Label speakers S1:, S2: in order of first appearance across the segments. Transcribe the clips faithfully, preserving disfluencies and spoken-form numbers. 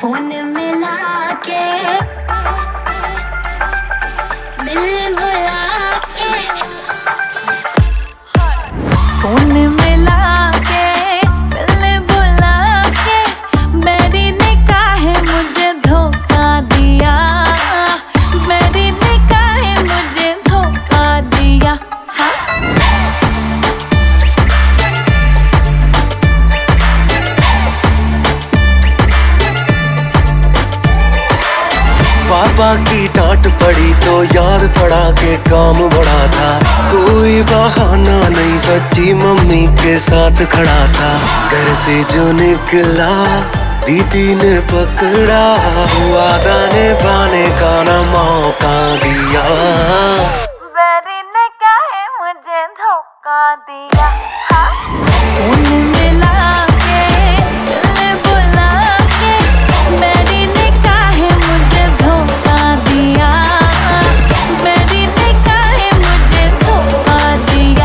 S1: Phone मिला के दिल बुला के
S2: फोन मिला के दिल बुला के मेरी ने काहे मुझे धोखा दिया, मेरी ने काहे मुझे धोखा दिया।
S3: पापा की डांट पड़ी तो याद पड़ा के काम बड़ा था, कोई बहाना नहीं सच्ची मम्मी के साथ खड़ा था। घर से जो निकला दीदी ने पकड़ा, वादा ने पाने का ना मौका दिया।
S2: मेरी ने काहे मुझे धोखा दिया। फोन मिला के दिल बुला के मेरी ने काहे मुझे धोखा दिया, मेरी ने काहे मुझे धोखा दिया।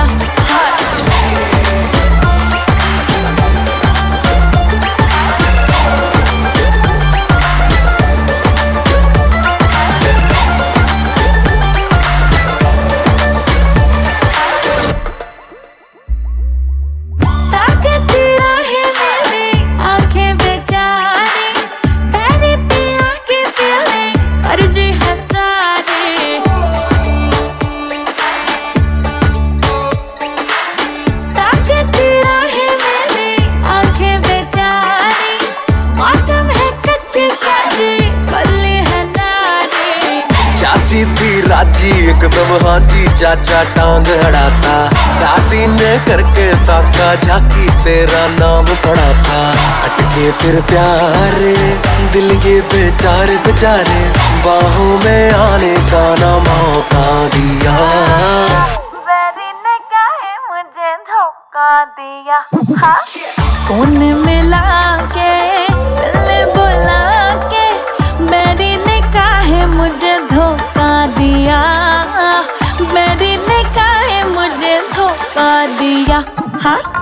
S3: चाची थी राजी एकदम हाजी, चाचा टांग अड़ाता, दादी ने करके ताका झाकी तेरा नाम पड़ा था। अटके फिर प्यारे दिल ये बेचारे बेचारे, बाहों में आने का ना मौका दिया।
S2: मेरी ने काहे मुझे धोखा दिया। फोन मिला के दिल बुला के मेरी ने काहे मुझे धोखा दिया, मेरी ने काहे मुझे धोखा दिया। हाँ